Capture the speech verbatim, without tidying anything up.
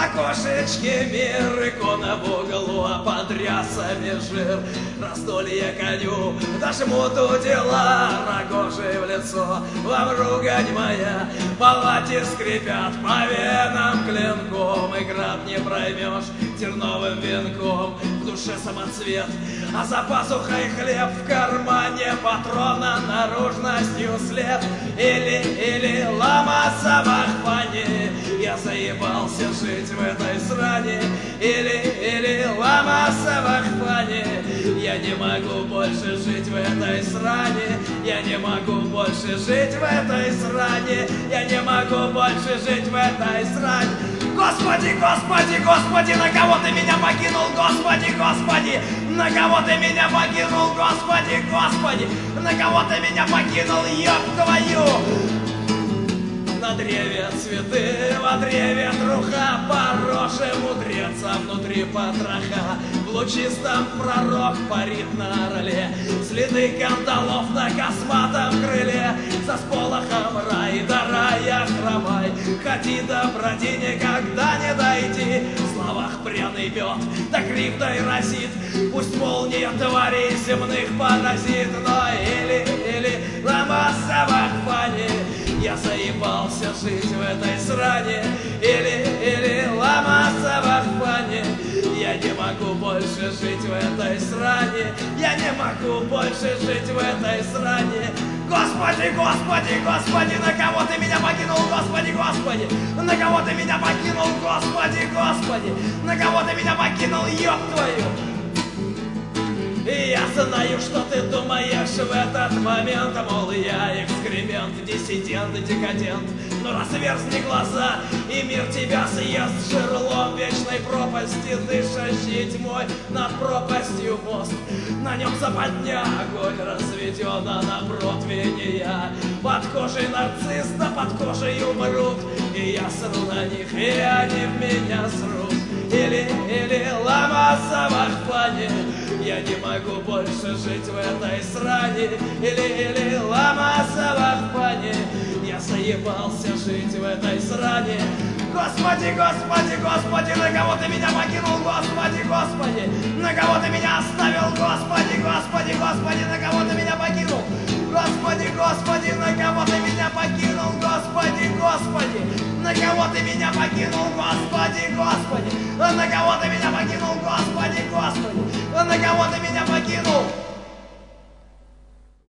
окошечке мир, икона в углу, а под рясами жир. Раздолье коню, дожмут дела, рогожи в лицо, вам ругань моя. Палати скрипят по венам клинком, и град не проймешь терновым венком. В душе самоцвет, а за пазухой хлеб, в кармане патрона наружностью след. Или, или ломаться в ахпане, я заебался жить в этой сране. Или, или ломаться в ахпане, я не могу больше жить в этой сране. Я не могу больше жить в этой сране. Я не могу больше жить в этой сране. Господи, Господи, Господи, на кого ты меня покинул, Господи, Господи, на кого ты меня покинул, Господи, Господи, на кого ты меня покинул, ёб твою. На древе цветы, во древе труха, поросший мудрец, а внутри потроха. В лучистом пророк парит на орле, следы кандалов на косматом крыле. За сполохом рай до рая хромай, ходи да броди, никогда не дойти. В словах пряный мед, да кривдой разит, пусть молния тварей земных поразит. Но или, или ломаться в ахпане, я заебался жить в этой сране. Или, или ломаться в ахпане, я не могу больше жить в этой сране. Я не могу больше жить в этой сране. Господи, Господи, Господи, на кого ты меня покинул, Господи, Господи, на кого ты меня покинул, Господи, Господи, на кого ты меня покинул, ёб твою. И я знаю, что ты думаешь в этот момент, мол, я экскремент, диссидент, декадент. Но разверзни глаза, и мир тебя съест жерлом вечной пропасти, дышащей тьмой над пропастью мост. На нем западня, огонь разведен, а на противне я. Под кожей нарцисс, да под кожей умрут, и я сру на них, и они в меня срут. Или, или ломаться в ахпане, я не могу больше жить в этой сране. Или, или ломаться в ахпане, я заебался жить в этой сране. Господи, Господи, Господи, на кого ты меня покинул, Господи, Господи, на кого ты меня оставил, Господи, Господи, Господи, на кого ты меня покинул. Господи, Господи, на кого ты меня покинул, Господи, Господи, на кого ты меня покинул, Господи, Господи, на кого ты меня покинул, Господи, Господи, на кого ты меня покинул.